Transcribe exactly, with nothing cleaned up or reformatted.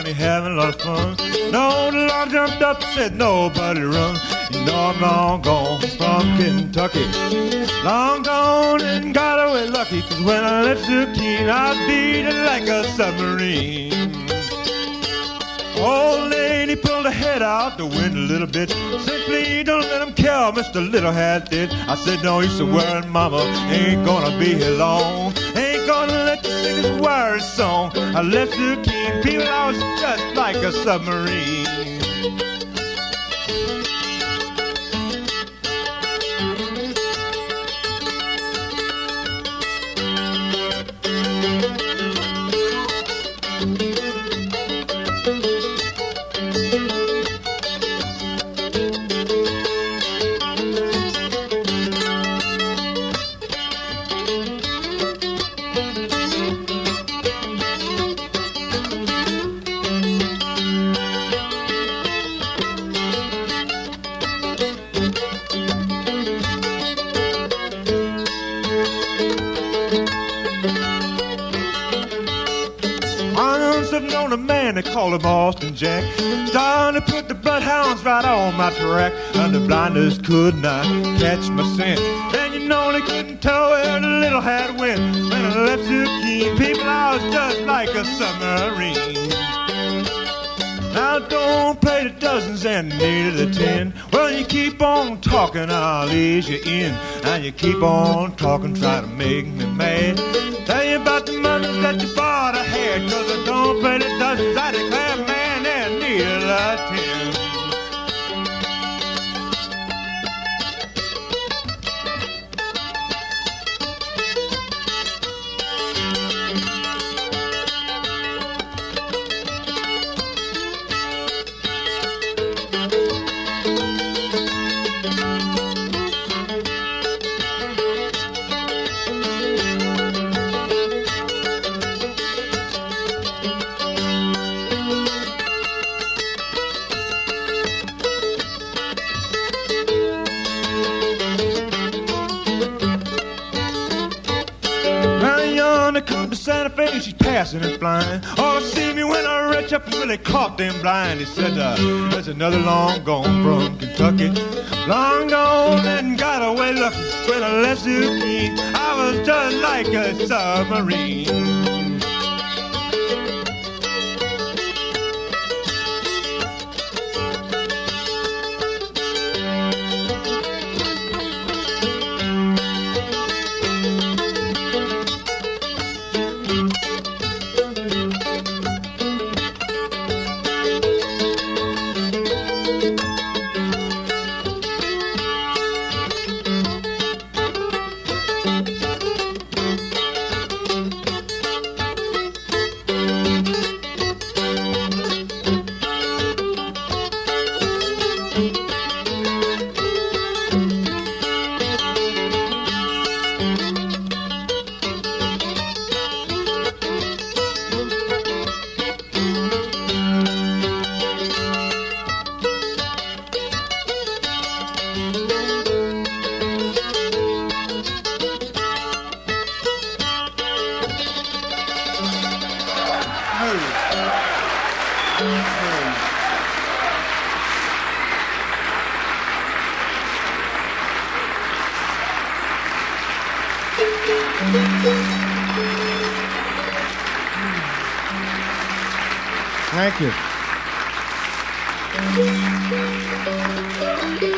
me having a lot of fun. No, the Lord jumped up and said, nobody run. You know I'm long gone from Kentucky. Long gone and got away lucky, 'cause when I left Zucchini, I beat it like a submarine. Old lady pulled her head out the window a little bit. Said, please don't let him kill Mister Little Hat did. I said, don't you so worry, mama, ain't gonna be here long. Ain't gonna let you sing this worry song. I left Zucchini, people, I was just like a submarine. On a man they call him Austin Jack. Starting to put the bloodhounds right on my track, and the blinders could not catch my scent. Then you know they couldn't tell where the Little Hat went. When I left Zucchini, people, I was just like a submarine. Now don't play the dozens and neither the ten. Well, you keep on talking, I'll ease you in. And you keep on talking, try to make me mad. Tell you about the money that you bought ahead, 'cause I don't play the dozens, I declare, man, and neither the ten. Santa Fe, she's passing and flying. Oh, see me when I reach up and really caught them blind. He said, uh, there's another long gone from Kentucky. Long gone and got away lucky. When I left Zucchini, I was just like a submarine. Thank you.